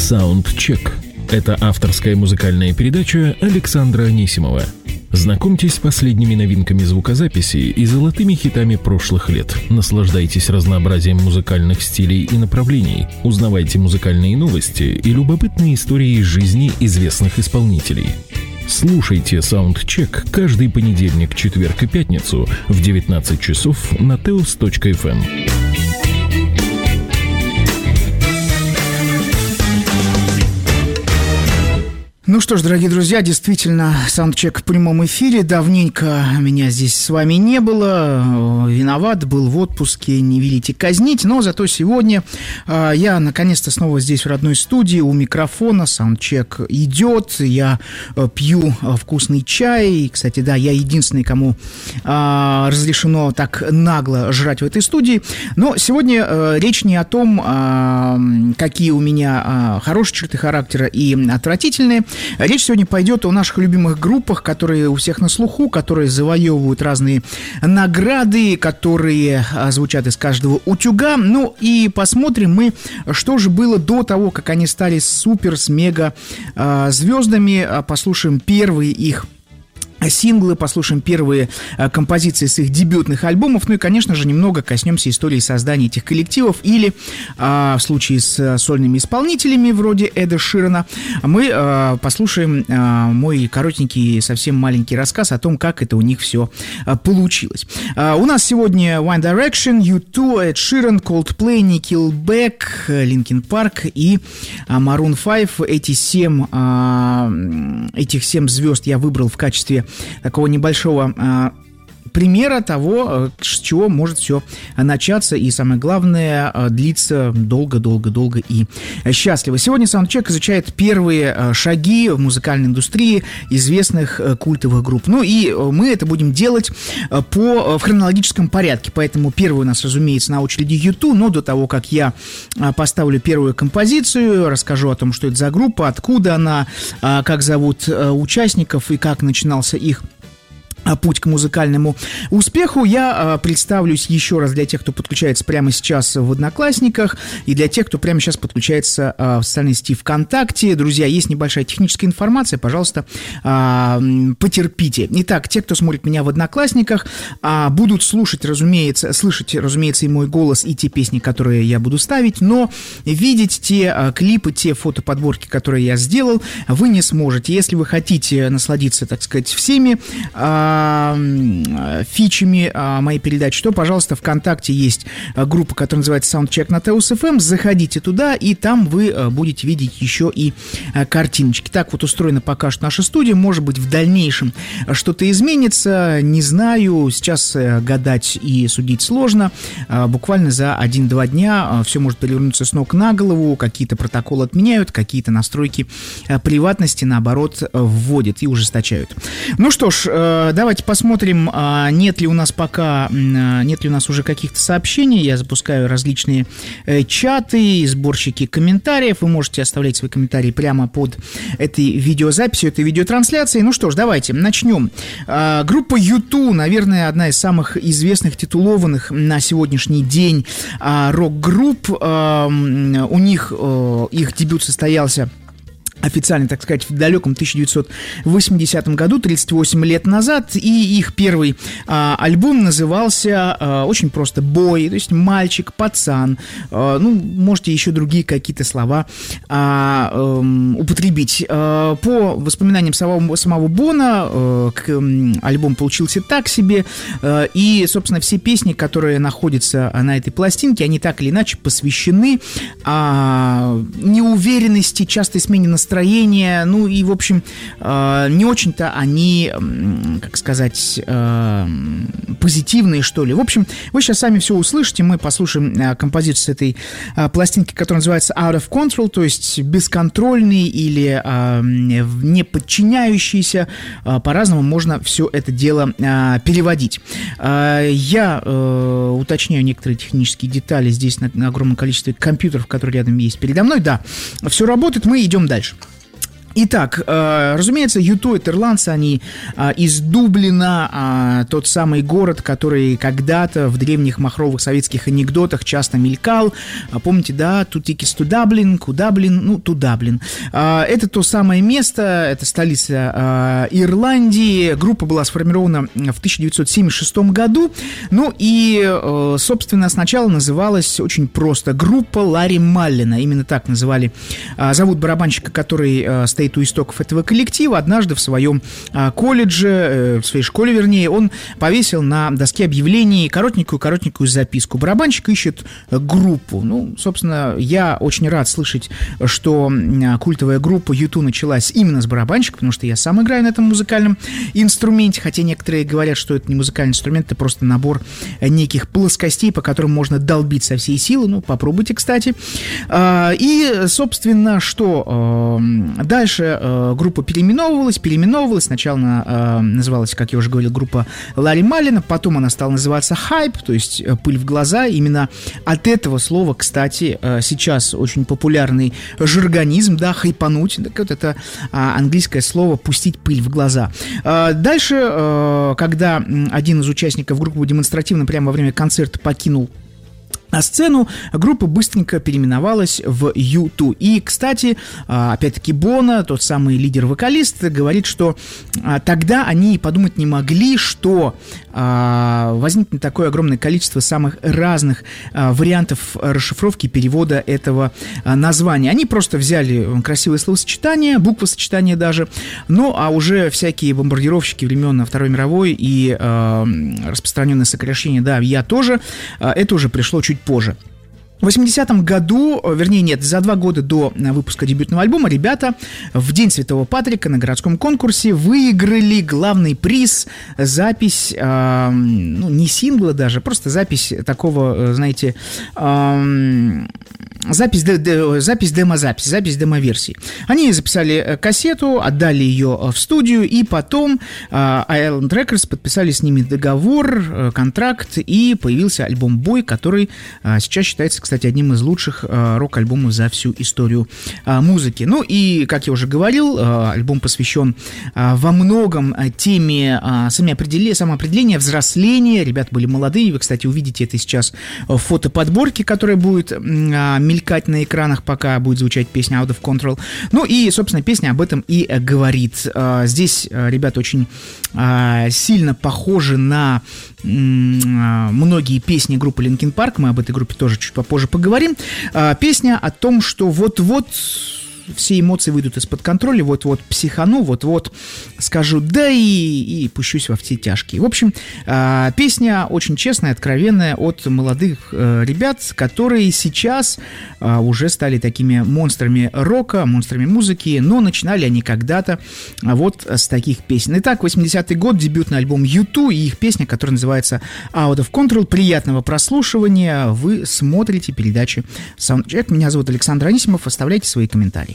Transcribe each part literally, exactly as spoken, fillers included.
Soundcheck. Это авторская музыкальная передача Александра Анисимова. Знакомьтесь с последними новинками звукозаписи и золотыми хитами прошлых лет. Наслаждайтесь разнообразием музыкальных стилей и направлений. Узнавайте музыкальные новости и любопытные истории из жизни известных исполнителей. Слушайте Soundcheck каждый понедельник, четверг и пятницу в девятнадцать часов на теос точка эф эм. Ну что ж, дорогие друзья, действительно, Soundcheck в прямом эфире. Давненько меня здесь с вами не было. Виноват, был в отпуске, не велите казнить. Но зато сегодня э, я наконец-то снова здесь, в родной студии, у микрофона. Soundcheck идет. Я э, пью э, вкусный чай. И, кстати, да, я единственный, кому э, разрешено так нагло жрать в этой студии. Но сегодня э, речь не о том, э, какие у меня э, хорошие черты характера и отвратительные. Речь сегодня пойдет о наших любимых группах, которые у всех на слуху, которые завоевывают разные награды, которые а, звучат из каждого утюга. Ну и посмотрим мы, что же было до того, как они стали супер, с мега а, звездами. Послушаем первые их синглы, послушаем первые а, композиции с их дебютных альбомов, ну и, конечно же, немного коснемся истории создания этих коллективов, или а, в случае с а, сольными исполнителями вроде Эда Ширана мы а, послушаем а, мой коротенький, совсем маленький рассказ о том, как это у них все а, получилось. А, у нас сегодня One Direction, ю ту, Эд Ширан, Coldplay, Nickelback, Linkin Park и а, Maroon пять. Эти семь, а, этих семь звезд я выбрал в качестве такого небольшого а, примера того, с чего может все начаться и, самое главное, длиться долго-долго-долго и счастливо. Сегодня Soundcheck изучает первые шаги в музыкальной индустрии известных культовых групп. Ну и мы это будем делать по, в хронологическом порядке, поэтому первый у нас, разумеется, на очереди ю ту, но до того, как я поставлю первую композицию, расскажу о том, что это за группа, откуда она, как зовут участников и как начинался их путь к музыкальному успеху, я э, представлюсь еще раз для тех, кто подключается прямо сейчас в Одноклассниках, и для тех, кто прямо сейчас подключается э, в социальной сети ВКонтакте. Друзья, есть небольшая техническая информация, пожалуйста, э, потерпите. Итак, те, кто смотрит меня в Одноклассниках, э, будут слушать, разумеется, слышать, разумеется, и мой голос, и те песни, которые я буду ставить, но видеть те э, клипы, те фотоподборки, которые я сделал, вы не сможете. Если вы хотите насладиться, так сказать, всеми э, фичами а, моей передачи, то, пожалуйста, ВКонтакте есть а, группа, которая называется Soundcheck на теос точка эф эм. Заходите туда, и там вы а, будете видеть еще и а, картиночки. Так вот устроена пока что наша студия. Может быть, в дальнейшем а, что-то изменится. Не знаю. Сейчас а, гадать и судить сложно. А, буквально за один-два дня а, все может перевернуться с ног на голову. Какие-то протоколы отменяют, какие-то настройки а, приватности, наоборот, а, вводят и ужесточают. Ну что ж, а, давайте посмотрим, нет ли у нас пока, нет ли у нас уже каких-то сообщений. Я запускаю различные чаты, сборщики комментариев. Вы можете оставлять свои комментарии прямо под этой видеозаписью, этой видеотрансляцией. Ну что ж, давайте начнем. Группа ю ту, наверное, одна из самых известных, титулованных на сегодняшний день рок-групп. У них их дебют состоялся официально, так сказать, в далеком тысяча девятьсот восьмидесятом году, тридцать восемь лет назад, и их первый а, альбом назывался а, очень просто «Бой», то есть «мальчик», «пацан», а, ну, можете еще другие какие-то слова а, а, употребить. А, по воспоминаниям самого, самого Бона, а, к, альбом получился так себе, а, и, собственно, все песни, которые находятся на этой пластинке, они так или иначе посвящены а, неуверенности, частой смене настроения, настроение, ну и, в общем, э, не очень-то они, э, как сказать, э, позитивные, что ли. В общем, вы сейчас сами все услышите, мы послушаем э, композицию с этой э, пластинки, которая называется Out of Control, то есть бесконтрольный или э, не подчиняющийся, э, по-разному можно все это дело э, переводить. Э, я э, уточняю некоторые технические детали здесь на, на огромном количестве компьютеров, которые рядом есть передо мной. Да, все работает, мы идем дальше. Итак, э, разумеется, ю ту — это ирландцы, они э, из Дублина, э, тот самый город, который когда-то в древних махровых советских анекдотах часто мелькал. Э, помните, да, «Тутикис ту Даблин», «Кудаблин», ну, ту Даблин. Э, это то самое место, это столица э, Ирландии. Группа была сформирована в тысяча девятьсот семьдесят шестом году. Ну и, э, собственно, сначала называлась очень просто группа Ларри Маллина. Именно так называли, э, зовут барабанщика, который э, стоит у истоков этого коллектива. Однажды в своем а, колледже, э, в своей школе, вернее, он повесил на доске объявлений коротенькую-коротенькую записку: барабанщик ищет группу. Ну, собственно, я очень рад слышать, что а, культовая группа ю ту началась именно с барабанщика, потому что я сам играю на этом музыкальном инструменте, хотя некоторые говорят, что это не музыкальный инструмент, это просто набор неких плоскостей, по которым можно долбить со всей силы. Ну, попробуйте, кстати. А, и, собственно, что а, дальше группа переименовывалась, переименовывалась. Сначала она э, называлась, как я уже говорил, группа Ларри Маллина, потом она стала называться Hype, то есть э, пыль в глаза. Именно от этого слова, кстати, э, сейчас очень популярный жаргонизм, да, хайпануть. Так вот, это э, английское слово «пустить пыль в глаза». Э, дальше, э, когда один из участников группы демонстративно прямо во время концерта покинул на сцену, группа быстренько переименовалась в ю ту. И, кстати, опять-таки Боно, тот самый лидер-вокалист, говорит, что тогда они подумать не могли, что возникнет такое огромное количество самых разных вариантов расшифровки и перевода этого названия. Они просто взяли красивое словосочетание, буквосочетание даже, ну, а уже всякие бомбардировщики времен Второй мировой и распространенное сокращение, да, я тоже, это уже пришло чуть позже. В восьмидесятом году, вернее, нет, за два года до выпуска дебютного альбома ребята в День Святого Патрика на городском конкурсе выиграли главный приз, запись, э, ну, не сингла даже, просто запись такого, знаете, э, запись, де, де, запись демо-запись, запись демо-версии. Они записали кассету, отдали ее в студию, и потом э, Island Records подписали с ними договор, э, контракт, и появился альбом «Бой», который э, сейчас считается, кстати, одним из лучших э, рок-альбомов за всю историю э, музыки. Ну и, как я уже говорил, э, альбом посвящен э, во многом э, теме э, самоопределения, самоопределения, взросления. Ребята были молодые, вы, кстати, увидите это сейчас в фотоподборке, которая будет э, мелькать на экранах, пока будет звучать песня Out of Control. Ну и, собственно, песня об этом и говорит. Э, здесь э, ребята очень э, сильно похожи на э, многие песни группы Linkin Park. Мы об этой группе тоже чуть попозже поговорим. А, песня о том, что вот-вот все эмоции выйдут из-под контроля, вот-вот психану, вот-вот скажу «да» и, и пущусь во все тяжкие. В общем, а, песня очень честная, откровенная от молодых а, ребят, которые сейчас а, уже стали такими монстрами рока, монстрами музыки, но начинали они когда-то а, вот с таких песен. Итак, восьмидесятый год, дебютный альбом ю ту и их песня, которая называется Out of Control. Приятного прослушивания. Вы смотрите передачу Soundcheck. Меня зовут Александр Анисимов. Оставляйте свои комментарии.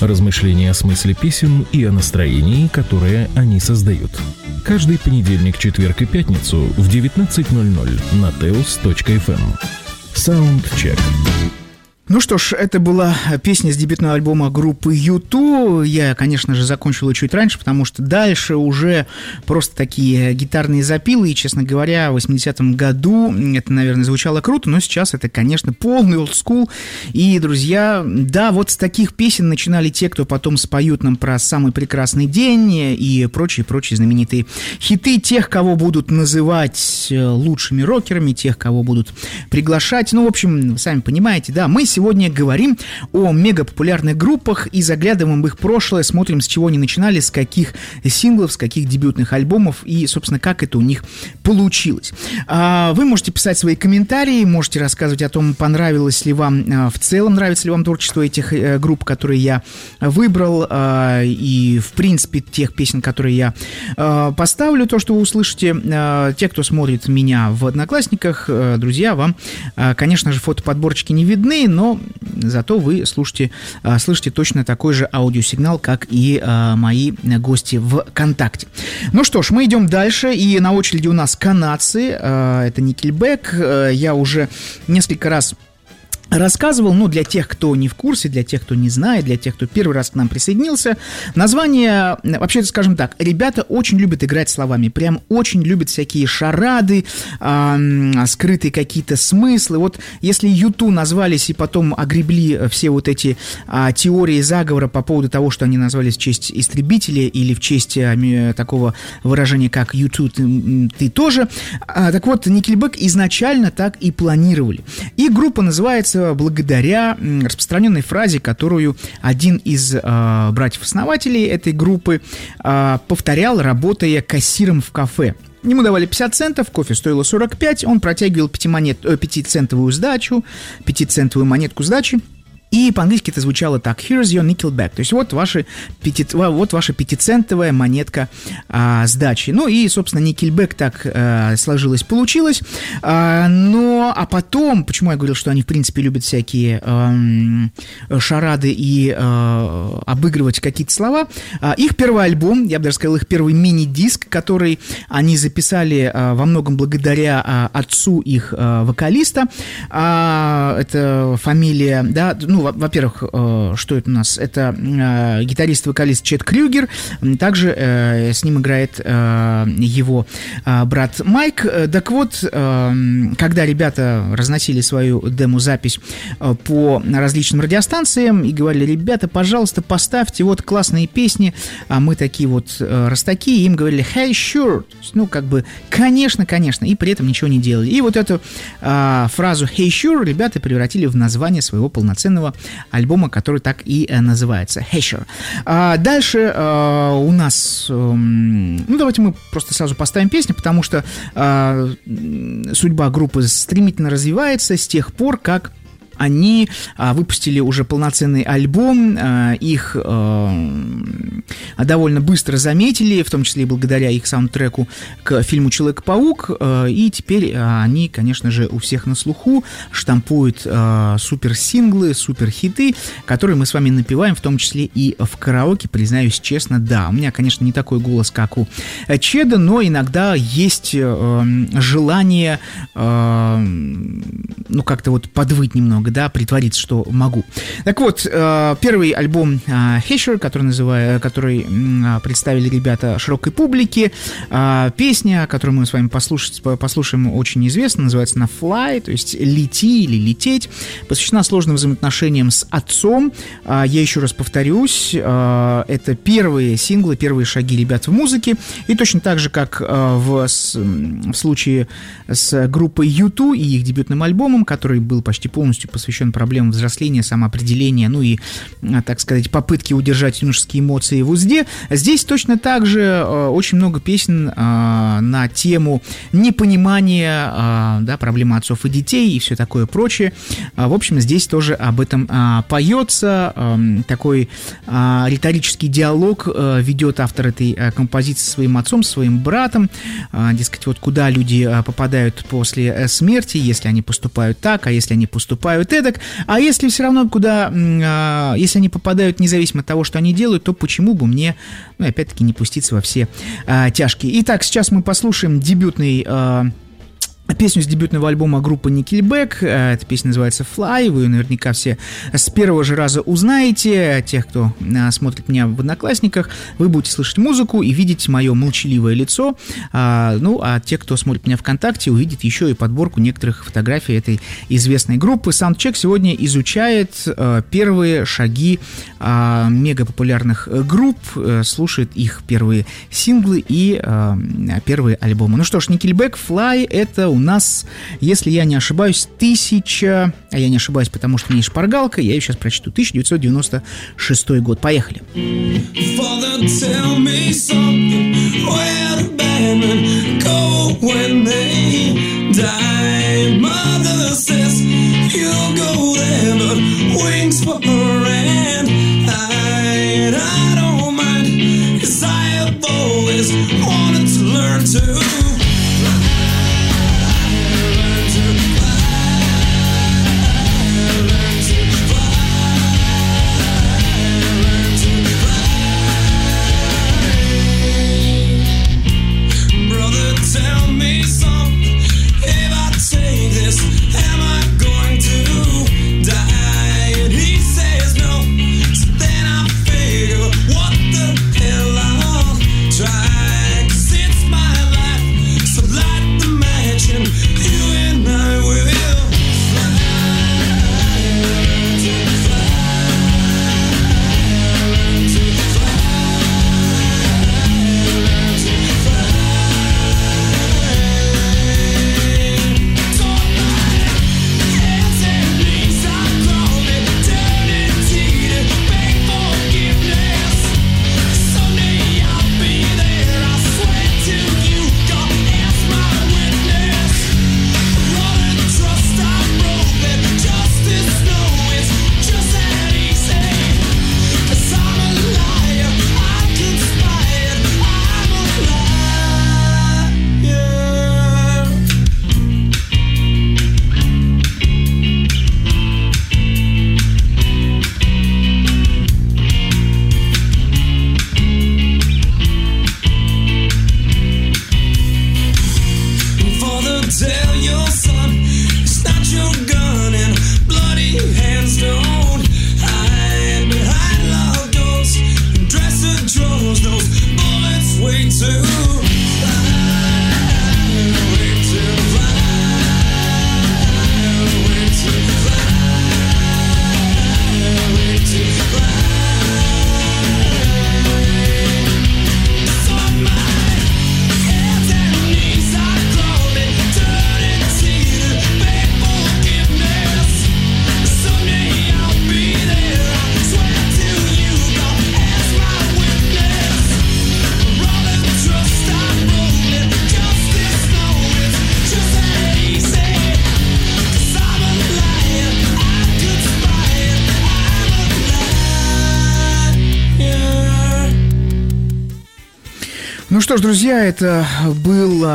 Размышления о смысле песен и о настроении, которое они создают. Каждый понедельник, четверг и пятницу в девятнадцать ноль ноль на теос точка эф эм. Саундчек. Ну что ж, это была песня с дебютного альбома группы ю ту. Я, конечно же, закончил ее чуть раньше, потому что дальше уже просто такие гитарные запилы. И, честно говоря, в восьмидесятом году это, наверное, звучало круто, но сейчас это, конечно, полный олдскул. И, друзья, да, вот с таких песен начинали те, кто потом споют нам про «Самый прекрасный день» и прочие-прочие знаменитые хиты. Тех, кого будут называть лучшими рокерами, тех, кого будут приглашать. Ну, в общем, сами понимаете, да, мы сегодня говорим о мегапопулярных группах и заглядываем в их прошлое, смотрим, с чего они начинали, с каких синглов, с каких дебютных альбомов и, собственно, как это у них получилось. Вы можете писать свои комментарии, можете рассказывать о том, понравилось ли вам в целом, нравится ли вам творчество этих групп, которые я выбрал, и, в принципе, тех песен, которые я поставлю, то, что вы услышите. Те, кто смотрит меня в Одноклассниках, друзья, вам, конечно же, фотоподборчики не видны, но но зато вы слушаете, слышите точно такой же аудиосигнал, как и мои гости в ВКонтакте. Ну что ж, мы идем дальше, и на очереди у нас канадцы, это Nickelback. Я уже несколько раз рассказывал, ну, для тех, кто не в курсе, для тех, кто не знает, для тех, кто первый раз к нам присоединился. Название, вообще, скажем так, ребята очень любят играть словами, прям очень любят всякие шарады, э, скрытые какие-то смыслы. Вот если ю ту назвались и потом огребли все вот эти э, теории заговора по поводу того, что они назвались в честь истребителей или в честь э, такого выражения, как ю ту, ты, ты тоже. А, так вот, Nickelback изначально так и планировали. И группа называется благодаря распространенной фразе, которую один из э, братьев-основателей этой группы э, повторял, работая кассиром в кафе. Ему давали пятьдесят центов, кофе стоило сорок пять, он протягивал пятицентовую сдачу, пятицентовую монетку сдачи. И по-английски это звучало так: «Here's your Nickelback». То есть вот, ваши пяти, вот ваша пятицентовая монетка а, сдачи. Ну и, собственно, Nickelback так а, сложилось, получилось. А, но, а потом, почему я говорил, что они, в принципе, любят всякие а, шарады и а, обыгрывать какие-то слова. А, их первый альбом, я бы даже сказал, их первый мини-диск, который они записали а, во многом благодаря а, отцу их а, вокалиста. А, это фамилия, да, ну, во-первых, что это у нас? Это гитарист-вокалист Чет Крюгер, также с ним играет его брат Майк. Так вот, когда ребята разносили свою демо-запись по различным радиостанциям и говорили: ребята, пожалуйста, поставьте вот классные песни, а мы такие вот растаки, и им говорили: hey, sure, ну, как бы, конечно, конечно, и при этом ничего не делали. И вот эту фразу hey, sure ребята превратили в название своего полноценного альбома, который так и э, называется, Hesher. А дальше э, у нас, э, ну, давайте мы просто сразу поставим песню, потому что э, судьба группы стремительно развивается с тех пор, как они а, выпустили уже полноценный альбом, а, их а, довольно быстро заметили, в том числе и благодаря их саундтреку к фильму «Человек-паук», а, и теперь а, они, конечно же, у всех на слуху, штампуют а, суперсинглы, суперхиты, которые мы с вами напеваем, в том числе и в караоке, признаюсь честно, да, у меня, конечно, не такой голос, как у Чеда, но иногда есть а, желание, а, ну, как-то вот подвыть немного, да, притвориться, что могу. Так вот, первый альбом Hesher, который, называю, который представили ребята широкой публике, песня, которую мы с вами послушаем, послушаем, очень известна, называется она Fly, то есть лети или лететь, посвящена сложным взаимоотношениям с отцом. Я еще раз повторюсь, это первые синглы, первые шаги ребят в музыке, и точно так же, как в, в случае с группой ю ту и их дебютным альбомом, который был почти полностью посвящен проблемам взросления, самоопределения, ну и, так сказать, попытки удержать юношеские эмоции в узде. Здесь точно так же э, очень много песен э, на тему непонимания, э, да, проблемы отцов и детей и все такое прочее. Э, в общем, здесь тоже об этом э, поется. Э, такой э, риторический диалог э, ведет автор этой э, композиции со своим отцом, со своим братом. Э, дескать, вот куда люди э, попадают после э, смерти, если они поступают так, а если они поступают попадают эдак, а если все равно куда, э, если они попадают независимо от того, что они делают, то почему бы мне, ну, опять-таки, не пуститься во все э, тяжкие. Итак, сейчас мы послушаем дебютный... Э, Песню с дебютного альбома группы Nickelback. Эта песня называется «Fly». Вы ее наверняка все с первого же раза узнаете. Тех, кто смотрит меня в Одноклассниках, вы будете слышать музыку и видеть мое молчаливое лицо. Ну, а те, кто смотрит меня ВКонтакте, увидят еще и подборку некоторых фотографий этой известной группы. Soundcheck сегодня изучает первые шаги мегапопулярных групп, слушает их первые синглы и первые альбомы. Ну что ж, Nickelback, «Fly» — это у нас, если я не ошибаюсь, тысяча... А я не ошибаюсь, потому что у меня есть шпаргалка, я ее сейчас прочту. тысяча девятьсот девяносто шестой год. Поехали. Ну что ж, друзья, это был,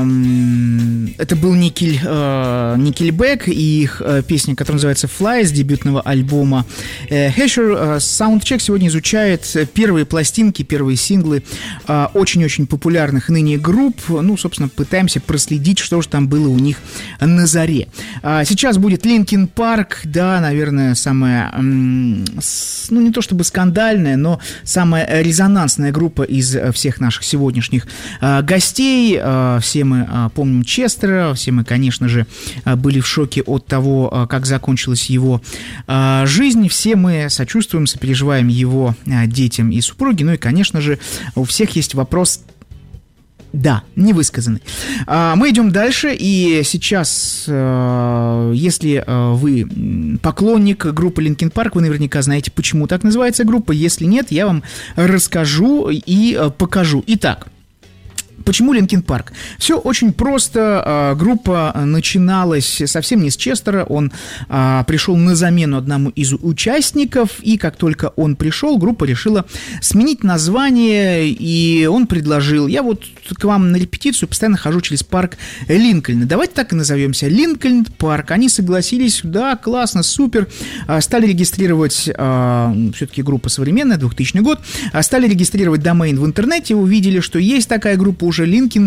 э, это был Никель, э, Nickelback и их э, песня, которая называется «Fly» с дебютного альбома э, Hesher. Soundcheck сегодня изучает первые пластинки, первые синглы э, очень-очень популярных ныне групп. Ну, собственно, пытаемся проследить, что же там было у них на заре. А сейчас будет Linkin Park, да, наверное, самая, м- с, ну, не то чтобы скандальная, но самая резонансная группа из всех наших сегодняшних э, гостей. Э, все мы э, помним Честера, все мы, конечно же, э, были в шоке от того, э, как закончилась его э, жизнь. Все мы сочувствуем, сопереживаем его э, детям и супруге. Ну и, конечно же, у всех есть вопрос... Да, невысказанный. Мы идем дальше, и сейчас, если вы поклонник группы Linkin Park, вы наверняка знаете, почему так называется группа. Если нет, я вам расскажу и покажу. Итак, Почему Линкин Парк? Все очень просто. Группа начиналась совсем не с Честера. Он а, пришел на замену одному из участников, и как только он пришел, группа решила сменить название, и он предложил: я вот к вам на репетицию постоянно хожу через парк Линкольна. Давайте так и назовемся — Линкольн Парк. Они согласились: да, классно, супер. А, стали регистрировать, а, все-таки группа современная, двухтысячный год, а, стали регистрировать домен в интернете, увидели, что есть такая группа, уже Линкин,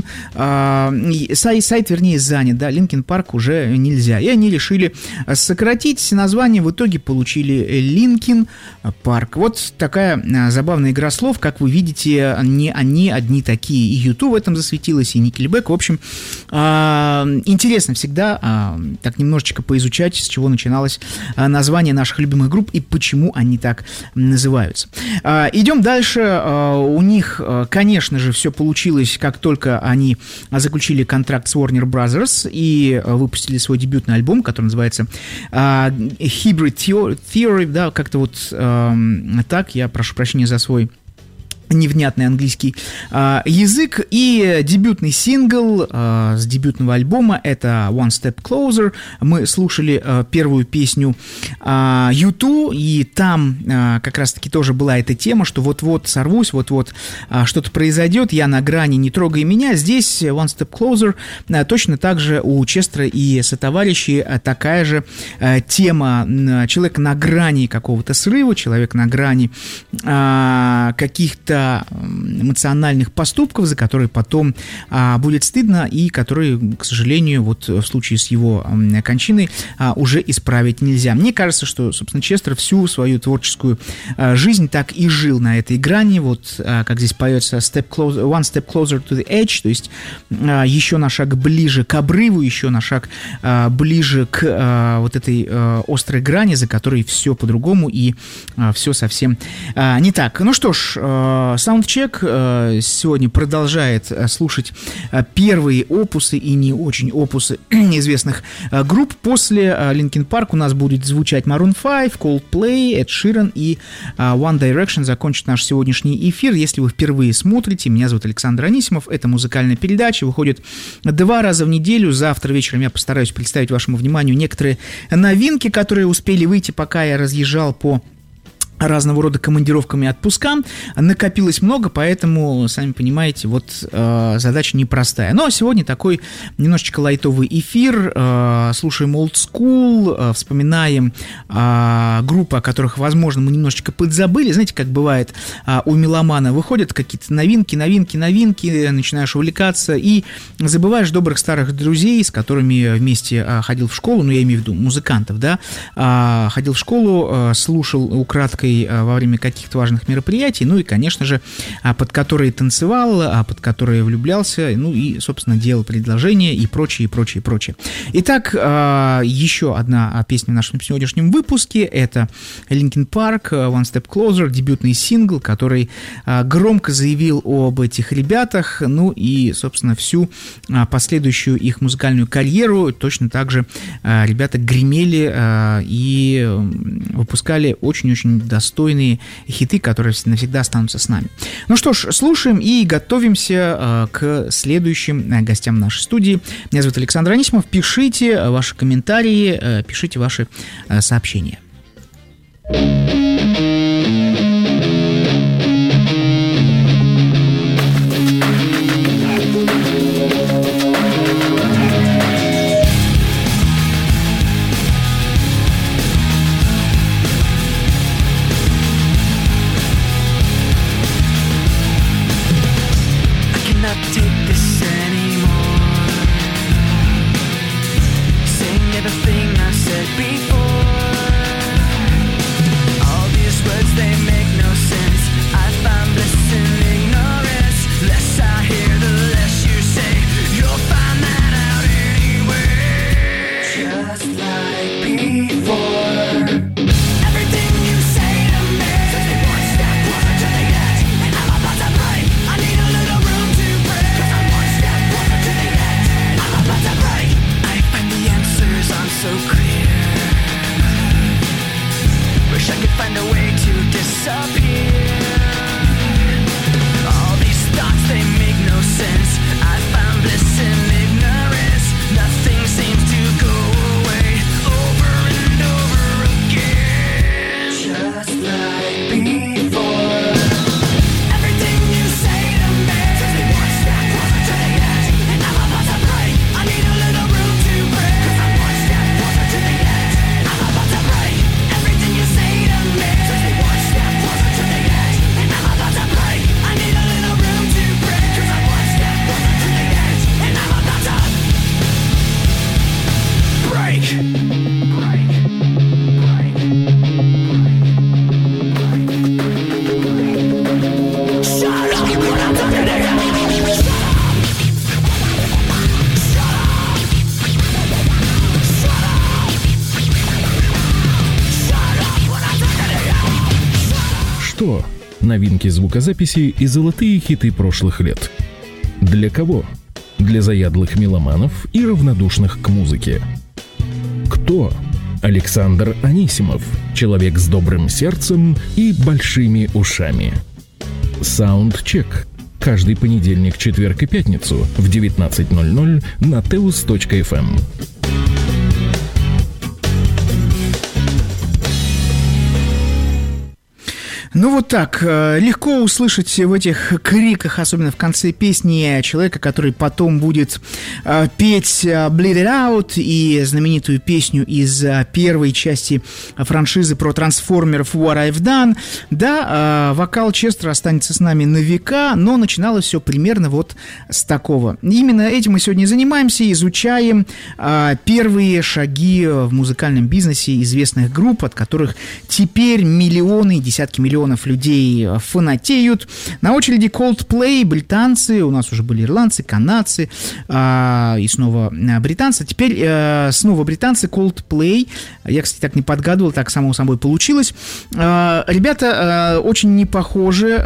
э, сайт, сайт, вернее, занят, да, Линкин Парк уже нельзя. И они решили сократить название, в итоге получили Линкин Парк. Вот такая э, забавная игра слов, как вы видите, не они одни такие. И ютуб в этом засветилось, и Никельбэк. В общем, э, интересно всегда э, так немножечко поизучать, с чего начиналось э, название наших любимых групп и почему они так называются. Э, идем дальше. Э, у них, э, конечно же, все получилось, как только они заключили контракт с Warner Brothers и выпустили свой дебютный альбом, который называется uh, Hybrid Theory, да, как-то вот uh, так, я прошу прощения за свой невнятный английский э, язык. И дебютный сингл э, с дебютного альбома — это One Step Closer. Мы слушали э, первую песню э, ю ту, и там э, как раз-таки тоже была эта тема, что вот-вот сорвусь, вот-вот э, что-то произойдет, я на грани, не трогай меня. Здесь One Step Closer э, точно так же у Честера и сотоварищей э, такая же э, тема. Человек на грани какого-то срыва, человек на грани э, каких-то эмоциональных поступков, за которые потом а, будет стыдно, и которые, к сожалению, вот в случае с его а, кончиной а, уже исправить нельзя. Мне кажется, что, собственно, Честер всю свою творческую а, жизнь так и жил на этой грани, вот а, как здесь поется step closer, one step closer to the edge, то есть а, еще на шаг ближе к обрыву, еще на шаг а, ближе к а, вот этой а, острой грани, за которой все по-другому и а, все совсем а, не так. Ну что ж, а, Саундчек сегодня продолжает слушать первые опусы и не очень опусы известных групп. После Линкин Парк у нас будет звучать Maroon пять, Coldplay, Эд Ширан и One Direction. Закончит наш сегодняшний эфир. Если вы впервые смотрите, меня зовут Александр Анисимов. Это музыкальная передача, выходит два раза в неделю. Завтра вечером я постараюсь представить вашему вниманию некоторые новинки, которые успели выйти, пока я разъезжал по разного рода командировками и отпускам. Накопилось много, поэтому, сами понимаете, вот э, задача непростая. Но сегодня такой немножечко лайтовый эфир. Э, слушаем Old School, э, вспоминаем э, группы, о которых, возможно, мы немножечко подзабыли. Знаете, как бывает э, у меломана, выходят какие-то новинки, новинки, новинки, начинаешь увлекаться и забываешь добрых старых друзей, с которыми вместе э, ходил в школу, ну, я имею в виду музыкантов, да, э, ходил в школу, э, слушал украдкой во время каких-то важных мероприятий, ну и, конечно же, под которые танцевал, под которые влюблялся, ну и, собственно, делал предложения и прочее, и прочее, и прочее. Итак, еще одна песня в нашем сегодняшнем выпуске — это Линкин Парк, One Step Closer, дебютный сингл, который громко заявил об этих ребятах, ну и, собственно, всю последующую их музыкальную карьеру точно так же ребята гремели и выпускали очень-очень достойные хиты, которые навсегда останутся с нами. Ну что ж, слушаем и готовимся э, к следующим э, гостям нашей студии. Меня зовут Александр Анисимов. Пишите ваши комментарии, э, пишите ваши э, сообщения. Disappear. All these thoughts, they make no sense. Что? Новинки звукозаписи и золотые хиты прошлых лет. Для кого? Для заядлых меломанов и равнодушных к музыке. Кто? Александр Анисимов, человек с добрым сердцем и большими ушами. Саундчек. Каждый понедельник, четверг и пятницу в девятнадцать ноль ноль на теус точка эф эм. Ну вот так, легко услышать в этих криках, особенно в конце песни, человека, который потом будет петь Bleed It Out и знаменитую песню из первой части франшизы про трансформеров What I've Done. Да, вокал Честера останется с нами на века, но начиналось все примерно вот с такого. Именно этим мы сегодня занимаемся, изучаем первые шаги в музыкальном бизнесе известных групп, от которых теперь миллионы, десятки миллионов людей фанатеют. На очереди Coldplay, британцы, у нас уже были ирландцы, канадцы э, и снова британцы. Теперь э, снова британцы, Coldplay. Я, кстати, так не подгадывал, так само собой получилось. Э, ребята э, очень не похожи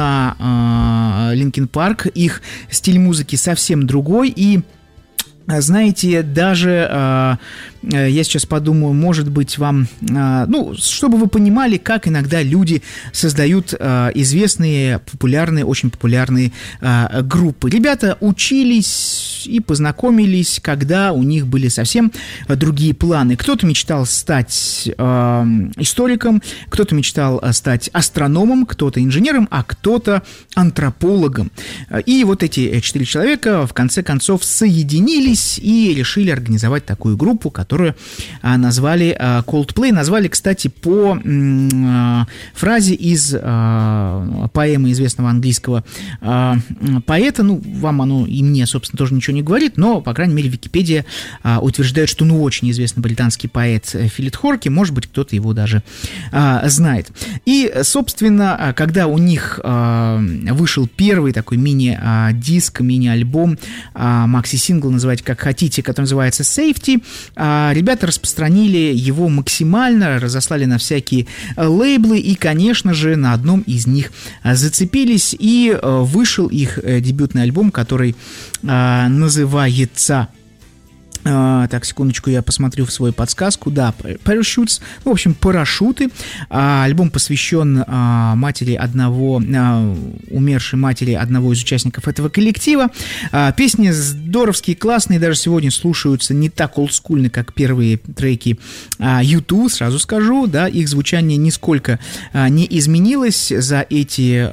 на э, Linkin Park. Их стиль музыки совсем другой. И знаете, даже э, я сейчас подумаю, может быть, вам, э, ну, чтобы вы понимали, как иногда люди создают э, известные, популярные, очень популярные э, группы. Ребята учились и познакомились, когда у них были совсем другие планы. Кто-то мечтал стать э, историком, кто-то мечтал стать астрономом, кто-то инженером, а кто-то антропологом. И вот эти четыре человека в конце концов соединились и решили организовать такую группу, которую а, назвали а, Coldplay. Назвали, кстати, по м, фразе из а, поэмы известного английского а, поэта. Ну, вам оно и мне, собственно, тоже ничего не говорит, но, по крайней мере, Википедия а, утверждает, что, ну, очень известный британский поэт Филипп Хорки, может быть, кто-то его даже а, знает. И, собственно, когда у них а, вышел первый такой мини-диск, мини-альбом, а, макси-сингл, называть как хотите, который называется Safety, а, ребята распространили его максимально, разослали на всякие лейблы и, конечно же, на одном из них зацепились, и вышел их дебютный альбом, который а, называется... Uh, так, секундочку, я посмотрю в свою подсказку. Да, Parachutes, ну, в общем, парашюты. Uh, альбом посвящен uh, матери одного, uh, умершей матери одного из участников этого коллектива. Uh, песни здоровские, классные, даже сегодня слушаются не так олдскульно, как первые треки uh, ю ту, сразу скажу, да, их звучание нисколько uh, не изменилось за эти,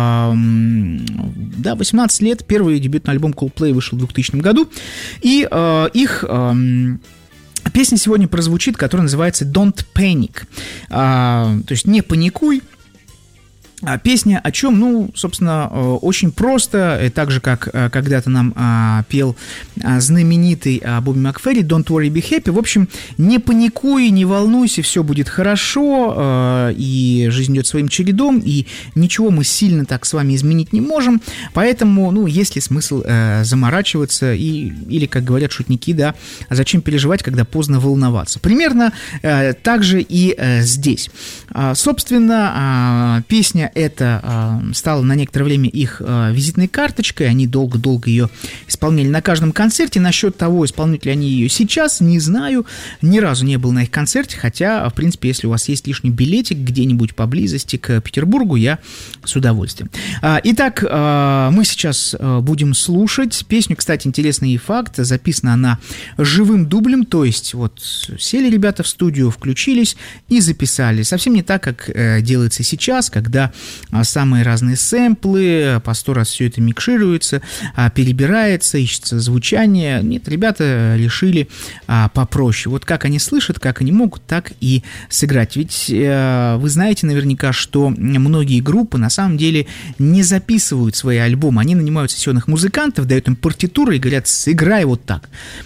uh, да, восемнадцать лет. Первый дебютный альбом Coldplay вышел в двухтысячном году, и uh, их песня сегодня прозвучит, которая называется Don't Panic. А, то есть не паникуй. А песня о чем? Ну, собственно, очень просто, так же, как когда-то нам а, пел а, знаменитый а, Бобби Макферри «Don't worry, be happy». В общем, не паникуй, не волнуйся, все будет хорошо, а, и жизнь идет своим чередом, и ничего мы сильно так с вами изменить не можем, поэтому, ну, есть ли смысл а, заморачиваться, и, или, как говорят шутники, да, а зачем переживать, когда поздно волноваться? Примерно а, так же и а, здесь. А, собственно, а, песня это э, стало на некоторое время их э, визитной карточкой, они долго-долго ее исполняли на каждом концерте. Насчет того, исполняют ли они ее сейчас, не знаю, ни разу не был на их концерте, хотя, в принципе, если у вас есть лишний билетик где-нибудь поблизости к Петербургу, я с удовольствием. А, итак, э, мы сейчас э, будем слушать песню, кстати, интересный факт, записана она живым дублем, то есть вот сели ребята в студию, включились и записали. Совсем не так, как э, делается сейчас, когда самые разные сэмплы, по сто раз все это микшируется, перебирается, ищется звучание. Нет, ребята решили попроще. Вот как они слышат, как они могут, так и сыграть. Ведь вы знаете наверняка, что многие группы на самом деле не записывают свои альбомы. Они нанимают сессионных музыкантов, дают им партитуры и говорят: сыграй вот так.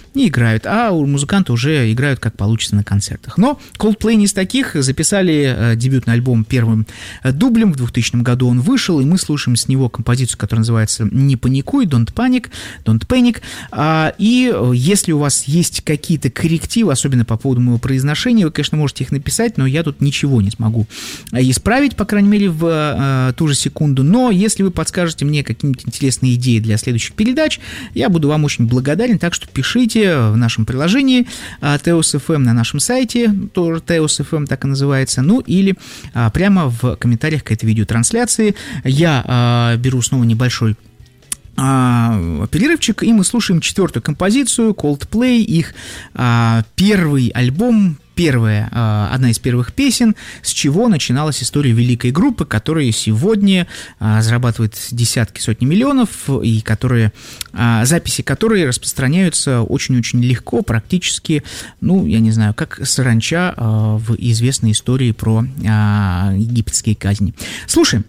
не играют, а у музыканты уже играют как получится на концертах. Но Coldplay не из таких, записали дебютный альбом первым дублем, в двухтысячном году он вышел, и мы слушаем с него композицию, которая называется «Не паникуй», «Don't Panic», «Don't Panic». И если у вас есть какие-то коррективы, особенно по поводу моего произношения, вы, конечно, можете их написать, но я тут ничего не смогу исправить, по крайней мере, в ту же секунду. Но если вы подскажете мне какие-нибудь интересные идеи для следующих передач, я буду вам очень благодарен, так что пишите в нашем приложении Теос эф эм на нашем сайте, тоже Теос эф эм так и называется, ну или а, прямо в комментариях к этой видеотрансляции. Я а, беру снова небольшой а, перерывчик, и мы слушаем четвертую композицию Coldplay, их а, первый альбом, первая, одна из первых песен, с чего начиналась история великой группы, которая сегодня зарабатывает десятки, сотни миллионов, и которые, записи которой распространяются очень-очень легко, практически, ну, я не знаю, как саранча в известной истории про египетские казни. Слушаем.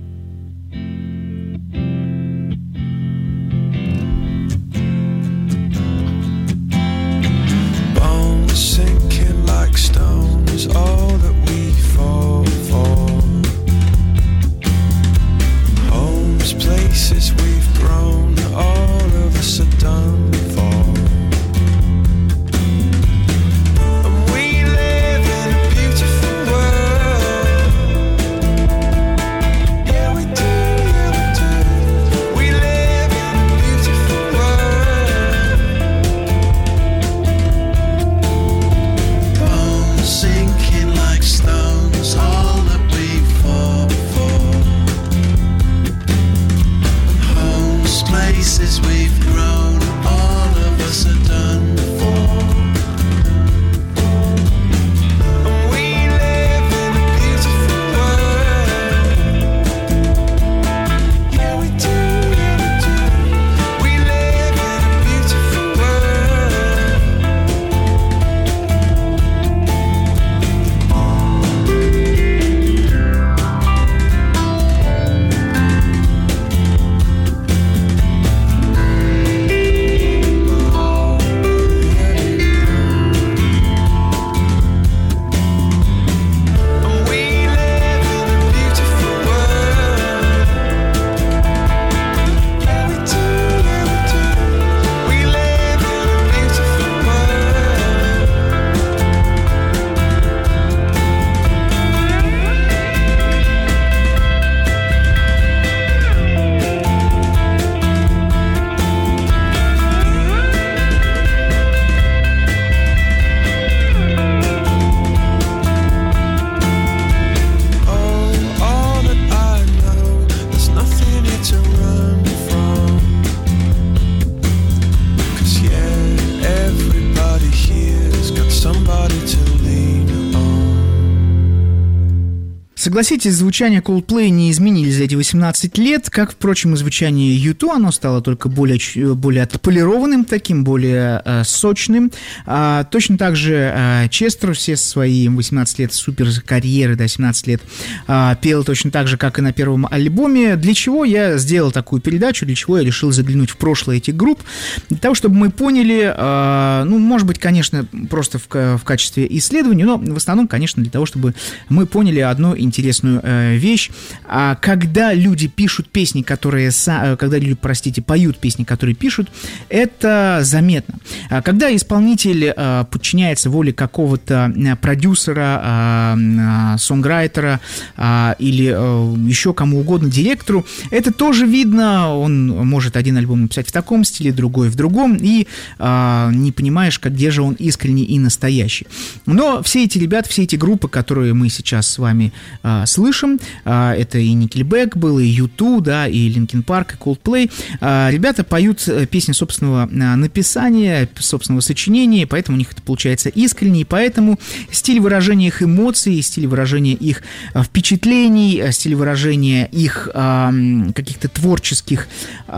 Stones, all that we fall for. Homes, places we've grown, all of us are done for. And we live in a beautiful world. Yeah, we do, yeah, we do. We live in a beautiful world. Sinking like stones, all that we fall for. Homes, places we've grown, all of us are done for. And we live in a beautiful world. Yeah, we do, yeah, we do. We live in a beautiful world. Согласитесь, звучание Coldplay не изменились за эти восемнадцать лет, как, впрочем, и звучание ю ту, оно стало только более, более отполированным, таким более э, сочным. А, точно так же э, Честер все свои восемнадцать лет суперкарьеры, да, семнадцать лет, э, пел точно так же, как и на первом альбоме. Для чего я сделал такую передачу, для чего я решил заглянуть в прошлое этих групп? Для того, чтобы мы поняли, э, ну, может быть, конечно, просто в, в качестве исследования, но в основном, конечно, для того, чтобы мы поняли одну интересную интересную э, вещь. А когда люди пишут песни, которые... Са, когда люди, простите, поют песни, которые пишут, это заметно. А когда исполнитель э, подчиняется воле какого-то продюсера, э, сонграйтера э, или э, еще кому угодно, директору, это тоже видно. Он может один альбом написать в таком стиле, другой в другом, и э, не понимаешь, как, где же он искренний и настоящий. Но все эти ребята, все эти группы, которые мы сейчас с вами а, слышим, а, это и Nickelback был, и ю ту, да, и Linkin Park, и Coldplay. А, ребята поют песни собственного а, написания, собственного сочинения, поэтому у них это получается искренне, и поэтому стиль выражения их эмоций, стиль выражения их а, впечатлений, а, стиль выражения их а, каких-то творческих,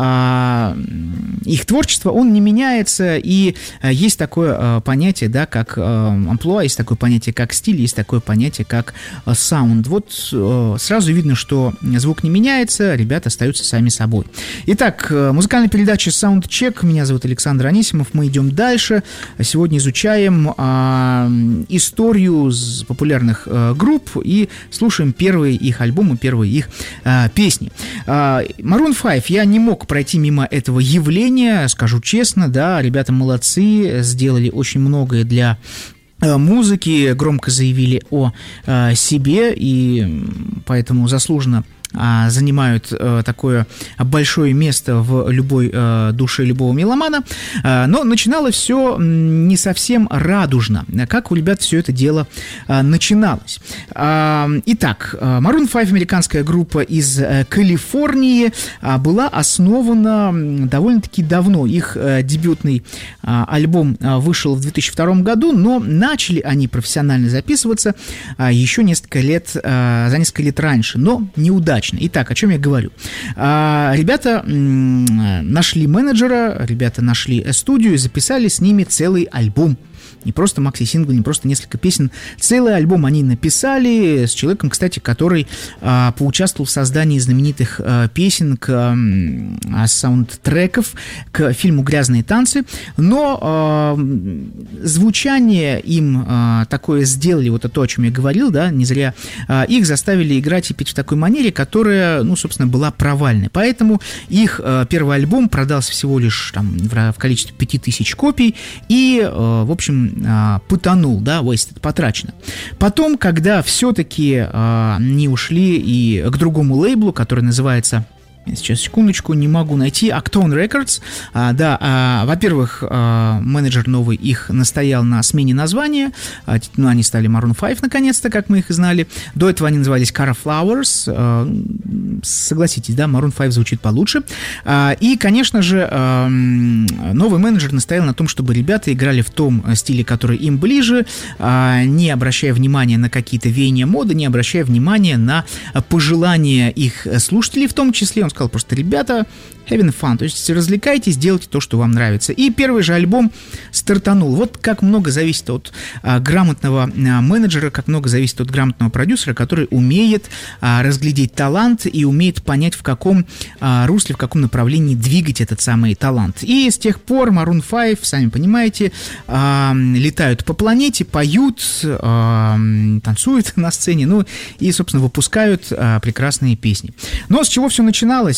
а, их творчества, он не меняется, и а, есть такое а, понятие, да, как а, амплуа, есть такое понятие, как стиль, есть такое понятие, как а, саунд. вот э, сразу видно, что звук не меняется, ребята остаются сами собой. Итак, э, музыкальная передача Soundcheck. Меня зовут Александр Анисимов. Мы идем дальше. Сегодня изучаем э, историю популярных э, групп и слушаем первые их альбомы, первые их э, песни. Э, Maroon пять. Я не мог пройти мимо этого явления, скажу честно, да, ребята молодцы, сделали очень многое для музыки, громко заявили о э, себе, и поэтому заслуженно э, занимают э, такое большое место в любой э, душе любого меломана. Э, но начиналось все не совсем радужно. Как у ребят все это дело э, начиналось? Э, итак, Maroon пять, американская группа из э, Калифорнии, э, была основана довольно-таки давно. Их э, дебютный э, альбом э, вышел в две тысячи втором году, но начали они профессионально записываться а, еще несколько лет, а, за несколько лет раньше, но неудачно. Итак, о чем я говорю? А, ребята м- нашли менеджера, ребята нашли студию и записали с ними целый альбом. Не просто макси-сингл, не просто несколько песен. Целый альбом они написали с человеком, кстати, который а, поучаствовал в создании знаменитых а, песен, к, а, саундтреков к фильму «Грязные танцы». Но а, звучание им а, такое сделали, вот то, о чем я говорил, да, не зря а, их заставили играть и петь в такой манере, которая, ну, собственно, была провальной. Поэтому их а, первый альбом продался всего лишь там, в, в количестве пяти тысяч копий и, а, в общем, потонул, да, wasted, потрачено. Потом, когда все-таки э, не ушли и к другому лейблу, который называется... Сейчас, секундочку, не могу найти. Actone Records. А, да, а, во-первых, а, менеджер новый их настоял на смене названия. А, ну, они стали Maroon пять, наконец-то, как мы их и знали. До этого они назывались Cara Flowers. А, согласитесь, да, Maroon пять звучит получше. А, и, конечно же, а, новый менеджер настоял на том, чтобы ребята играли в том стиле, который им ближе, а, не обращая внимания на какие-то веяния моды, не обращая внимания на пожелания их слушателей, в том числе. Он сказал просто: ребята, having fun, то есть развлекайтесь, делайте то, что вам нравится. И первый же альбом стартанул. Вот как много зависит от а, грамотного а, менеджера, как много зависит от грамотного продюсера, который умеет а, разглядеть талант и умеет понять, в каком а, русле, в каком направлении двигать этот самый талант. И с тех пор Maroon пять, сами понимаете, а, летают по планете, поют, а, танцуют на сцене, ну и, собственно, выпускают а, прекрасные песни. Но с чего все начиналось?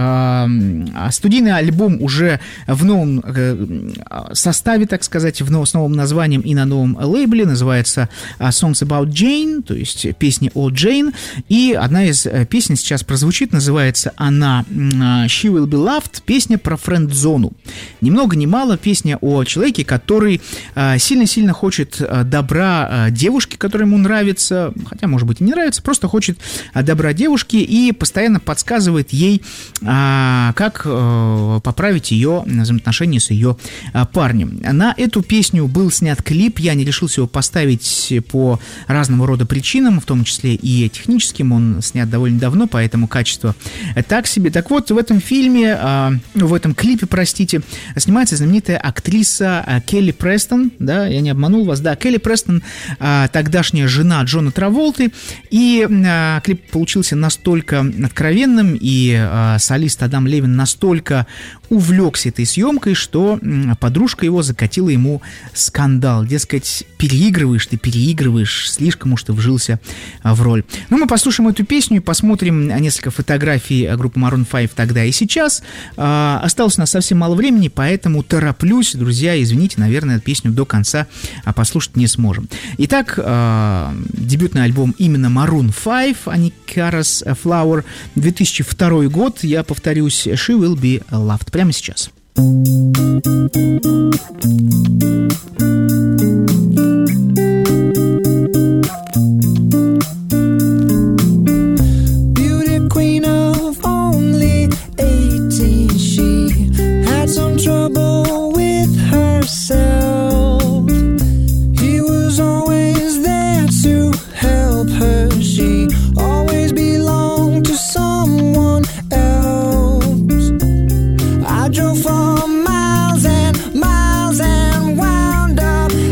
Студийный альбом уже в новом составе, так сказать, в новом, с новым названием и на новом лейбле, называется Songs About Jane, то есть песни о Джейн, и одна из песен сейчас прозвучит, называется она She Will Be Loved, песня про френд-зону. Ни много ни мало песня о человеке, который сильно-сильно хочет добра девушке, которая ему нравится, хотя, может быть, и не нравится, просто хочет добра девушке и постоянно подсказывает ей, а, как а, поправить ее взаимоотношения с ее а, парнем. На эту песню был снят клип, я не решился его поставить по разного рода причинам, в том числе и техническим, он снят довольно давно, поэтому качество так себе. Так вот, в этом фильме, а, в этом клипе, простите, снимается знаменитая актриса а, Келли Престон, да, я не обманул вас, да, Келли Престон, а, тогдашняя жена Джона Траволты, и а, клип получился настолько откровенным, и а, солист Адам Левин настолько увлекся этой съемкой, что подружка его закатила ему скандал. Дескать, переигрываешь ты, переигрываешь, слишком уж ты вжился в роль. Ну, мы послушаем эту песню и посмотрим несколько фотографий группы Maroon пять тогда и сейчас. А, осталось у нас совсем мало времени, поэтому тороплюсь, друзья, извините, наверное, эту песню до конца послушать не сможем. Итак, а, дебютный альбом именно Maroon пять, а не Cara's Flower, две тысячи второй год, я повторюсь, She Will Be Loved, прямо сейчас. Beauty queen of only eighteen, she had some trouble with herself. He was always there to help her. She always belonged to someone else. I drove for miles and miles and wound up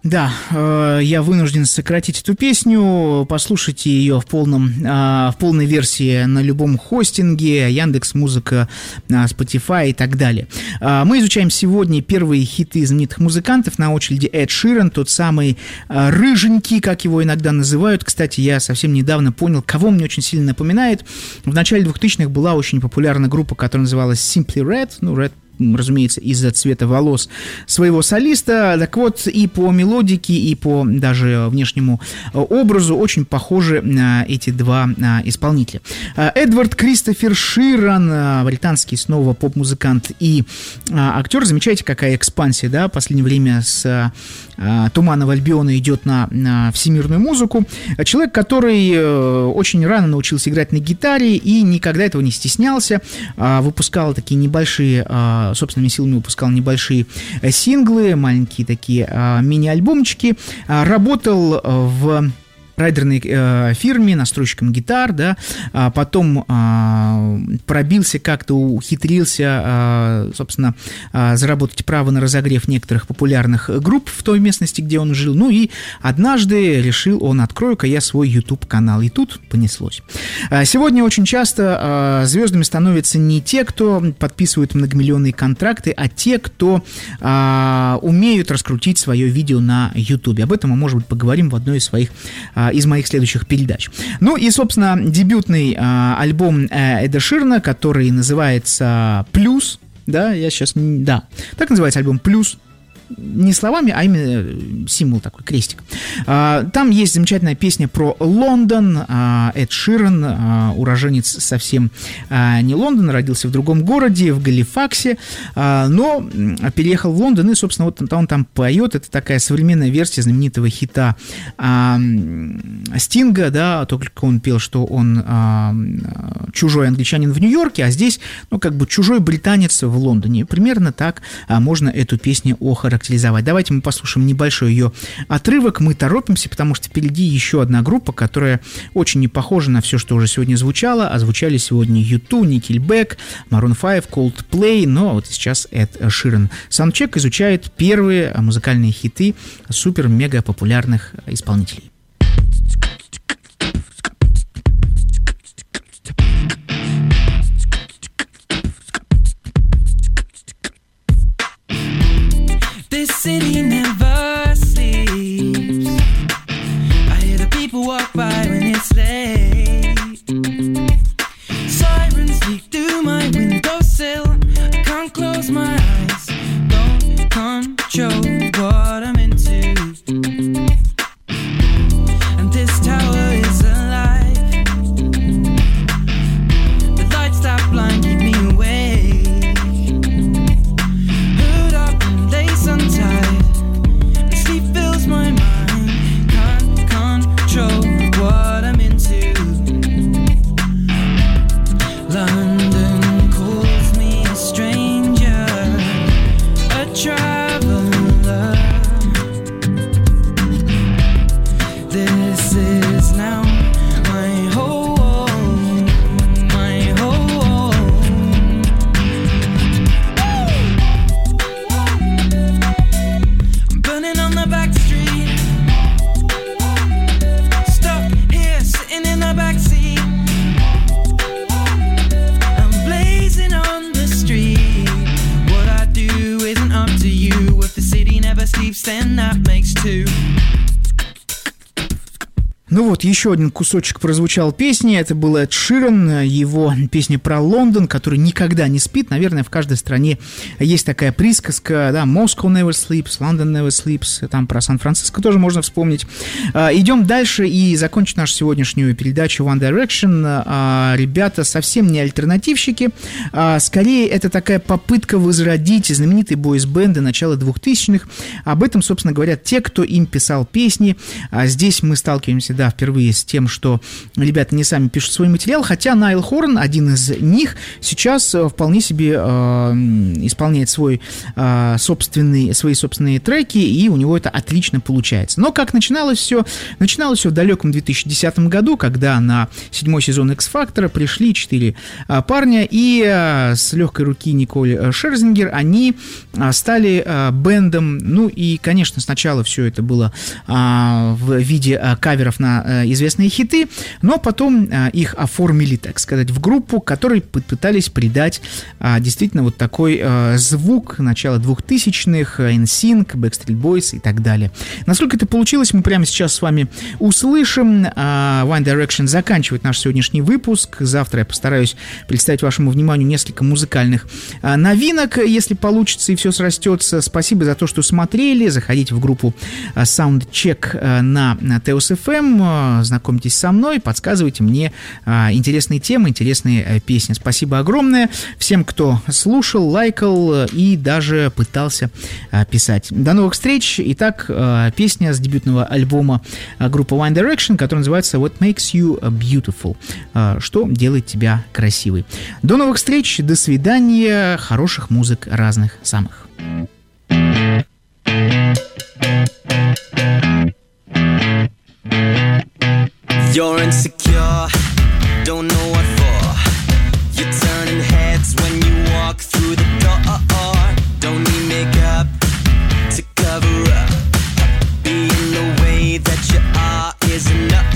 Да, э, я вынужден сократить эту песню. Послушайте ее в полном, э, в полной версии на любом хостинге, Яндекс.Музыка, э, Spotify и так далее. Э, мы изучаем сегодня первые хиты знаменитых музыкантов. На очереди Эд Ширан, тот самый э, рыженький, как его иногда называют. Кстати, я совсем недавно понял, кого мне очень сильно напоминает. В начале двухтысячных была очень популярна группа, которая называлась Simply Red, ну, Red, разумеется, из-за цвета волос своего солиста. Так вот, и по мелодике, и по даже внешнему образу очень похожи эти два исполнителя. Эдвард Кристофер Ширан, британский снова поп-музыкант и актер. Замечаете, какая экспансия, да, в последнее время с Туманного Альбиона идет на, на всемирную музыку. Человек, который очень рано научился играть на гитаре и никогда этого не стеснялся. Выпускал такие небольшие, собственными силами выпускал небольшие синглы, маленькие такие мини-альбомчики. Работал в райдерной э, фирме, настройщиком гитар, да, а потом э, пробился как-то, ухитрился, э, собственно, э, заработать право на разогрев некоторых популярных групп в той местности, где он жил, ну и однажды решил он, открою-ка я свой YouTube-канал, и тут понеслось. Сегодня очень часто э, звездами становятся не те, кто подписывают многомиллионные контракты, а те, кто э, умеют раскрутить свое видео на YouTube. Об этом мы, может быть, поговорим в одной из своих э, из моих следующих передач. Ну и, собственно, дебютный э, альбом э, Эда Ширана, который называется «Плюс», да, я сейчас, да, так называется альбом «Плюс», не словами, а именно символ такой, крестик. Там есть замечательная песня про Лондон. Эд Ширан, уроженец совсем не Лондона, родился в другом городе, в Галифаксе, но переехал в Лондон, и, собственно, вот он там поет. Это такая современная версия знаменитого хита Стинга, да, только он пел, что он чужой англичанин в Нью-Йорке, а здесь, ну, как бы чужой британец в Лондоне. Примерно так можно эту песню охарактеризовать. Давайте мы послушаем небольшой ее отрывок. Мы торопимся, потому что впереди еще одна группа, которая очень не похожа на все, что уже сегодня звучало. А звучали сегодня ю ту, Nickelback, Maroon пять, Coldplay, но вот сейчас Эд Ширан. Саундчек изучает первые музыкальные хиты супер-мега популярных исполнителей. This city never sleeps. I hear the people walk by when it's late. Sirens leak through my windowsill. I can't close my eyes. Don't control what I'm into. And this tower is alive. The lights that blind keep me awake. Hood up and lace untied, and sleep fills my mind. Can't control what I'm into. London calls me a stranger, a traveler. This is now my home, my home. I'm burning on the back street, stuck here sitting in the back seat. I'm blazing on the street. What I do isn't up to you. If the city never sleeps, then that makes two. Ну вот, еще один кусочек прозвучал песни, это был Эд Ширан, его песня про Лондон, который никогда не спит. Наверное, в каждой стране есть такая присказка, да, Moscow never sleeps, London never sleeps, там про Сан-Франциско тоже можно вспомнить. Идем дальше и закончим нашу сегодняшнюю передачу One Direction. Ребята совсем не альтернативщики, скорее это такая попытка возродить знаменитые бойс-бенды начала двухтысячных. Об этом, собственно, говорят те, кто им писал песни. Здесь мы сталкиваемся, да, да, впервые с тем, что ребята не сами пишут свой материал, хотя Найл Хорн, один из них, сейчас вполне себе э, исполняет свой, э, собственный, свои собственные треки, и у него это отлично получается. Но как начиналось все? Начиналось все в далеком две тысячи десятом году, когда на седьмой сезон X-Factor пришли четыре э, парня, и э, с легкой руки Николь Шерзингер они э, стали э, бэндом. Ну и, конечно, сначала все это было э, в виде э, каверов на э, известные хиты, но потом э, их оформили, так сказать, в группу, которой пытались придать э, действительно вот такой э, звук начала двухтысячных, эн синк, Backstreet Boys и так далее. Насколько это получилось, мы прямо сейчас с вами услышим. Э, One Direction заканчивает наш сегодняшний выпуск. Завтра я постараюсь представить вашему вниманию несколько музыкальных э, новинок, если получится и все срастется. Спасибо за то, что смотрели. Заходите в группу э, Soundcheck э, на, на Теос эф эм, э, знакомьтесь со мной, подсказывайте мне э, интересные темы, интересные э, песни. Спасибо огромное всем, кто слушал, лайкал э, и даже пытался э, писать. До новых встреч. Итак, э, песня с дебютного альбома э, группы One Direction, которая называется What Makes You Beautiful, э, что делает тебя красивой. До новых встреч, до свидания, хороших музык разных самых. You're insecure, don't know what for. You're turning heads when you walk through the door. Don't need makeup to cover up. Being the way that you are is enough.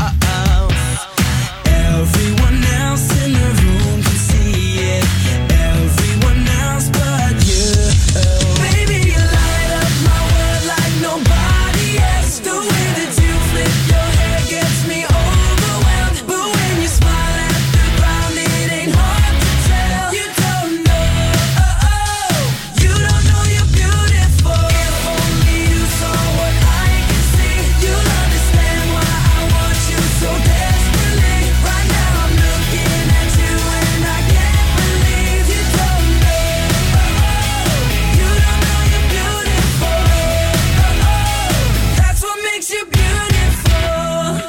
Everyone else in the room can see it. Everyone else but you. Baby, you light up my world like nobody else. The way that you flip your hair gets me overwhelmed. But when you smile at the ground, it ain't hard to tell. You don't know, you don't know you're beautiful. If only you saw what I can see, you'll understand why I want you so desperately. Right now I'm looking at you and I can't believe you don't know, you don't know you're beautiful. That's what makes you beautiful.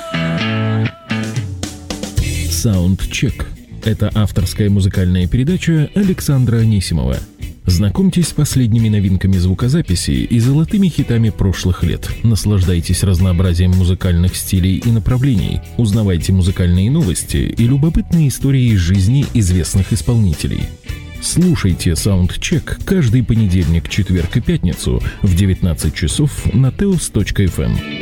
Soundcheck – это авторская музыкальная передача Александра Анисимова. Знакомьтесь с последними новинками звукозаписи и золотыми хитами прошлых лет. Наслаждайтесь разнообразием музыкальных стилей и направлений. Узнавайте музыкальные новости и любопытные истории из жизни известных исполнителей. Слушайте Soundcheck каждый понедельник, четверг и пятницу в девятнадцать часов на теос точка эф эм.